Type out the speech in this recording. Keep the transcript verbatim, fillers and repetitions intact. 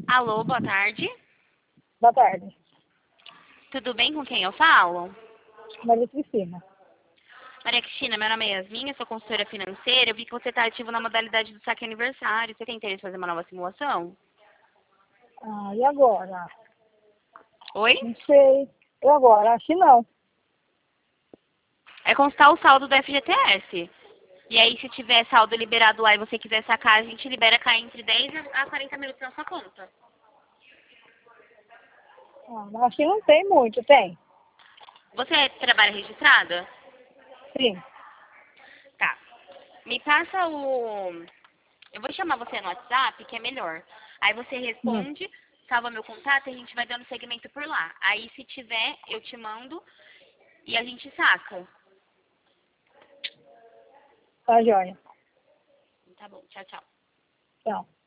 Alô, boa tarde. Boa tarde. Tudo bem com quem eu falo? Maria Cristina. Maria Cristina, meu nome é Yasmin, eu sou consultora financeira. Eu vi que você está ativo na modalidade do saque aniversário. Você tem interesse em fazer uma nova simulação? Ah, e agora? Oi? Não sei. E agora? Acho que não. É constar o saldo do F G T S. E aí, se tiver saldo liberado lá e você quiser sacar, a gente libera cair entre dez a quarenta minutos na sua conta. Ah, acho que não tem muito, tem? Você trabalha registrada? Sim. Tá. Me passa o... Eu vou chamar você no WhatsApp, que é melhor. Aí você Hum. responde, salva meu contato e a gente vai dando segmento por lá. Aí, se tiver, eu te mando e a gente saca. Tá joia. Tá bom, tchau, tchau. Tchau.